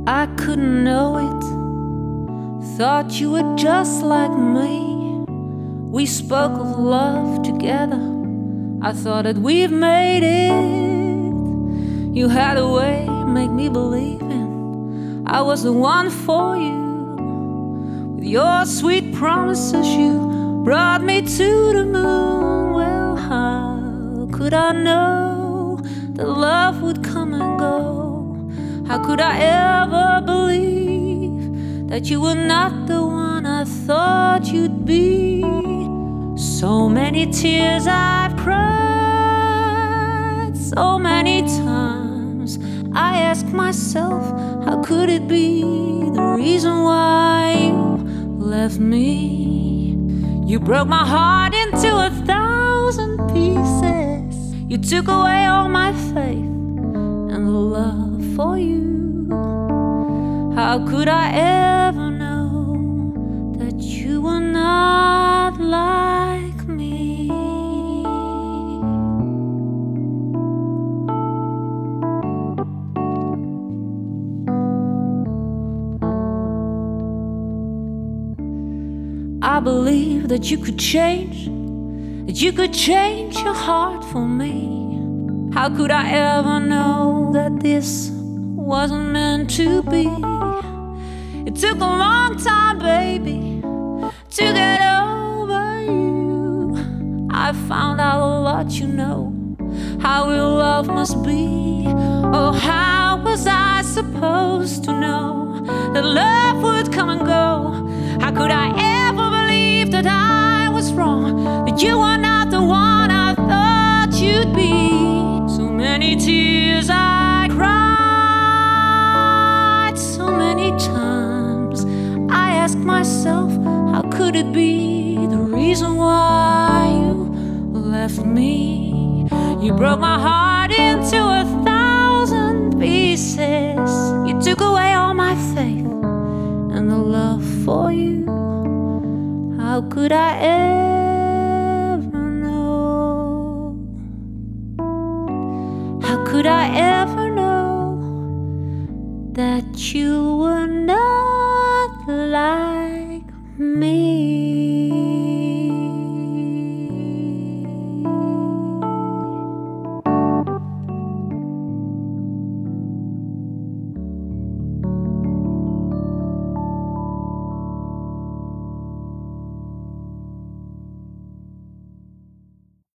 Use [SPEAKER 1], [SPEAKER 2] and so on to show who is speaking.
[SPEAKER 1] I couldn't know it. Thought you were just like me. We spoke of love together. I thought that we've made it. You had a way make me believe in I was the one for you. With your sweet promises, you brought me to the moon. Well, how could I know that love would come and go? How could I ever believe that you were not the one I thought you'd be? So many tears I've cried, so many times I ask myself, how could it be the reason why you left me? You broke my heart into 1,000 pieces. You took away all my faith and the love for you. How could I ever know that you were not like me? I believe that you could change, that you could change your heart for me. How could I ever know that this wasn't meant to be? It took a long time, baby, to get over you. I found out a lot, you know, how real love must be. Oh, how was I supposed to know that love would come and go? How could I ever believe that I was wrong, that you were not the one I thought you'd be? So many tears I cried, so many times I asked myself, how could it be the reason why you left me? You broke my heart into 1,000 pieces. You took away all my faith and the love for you. How could I ever know? How could I ever know that you were not like me?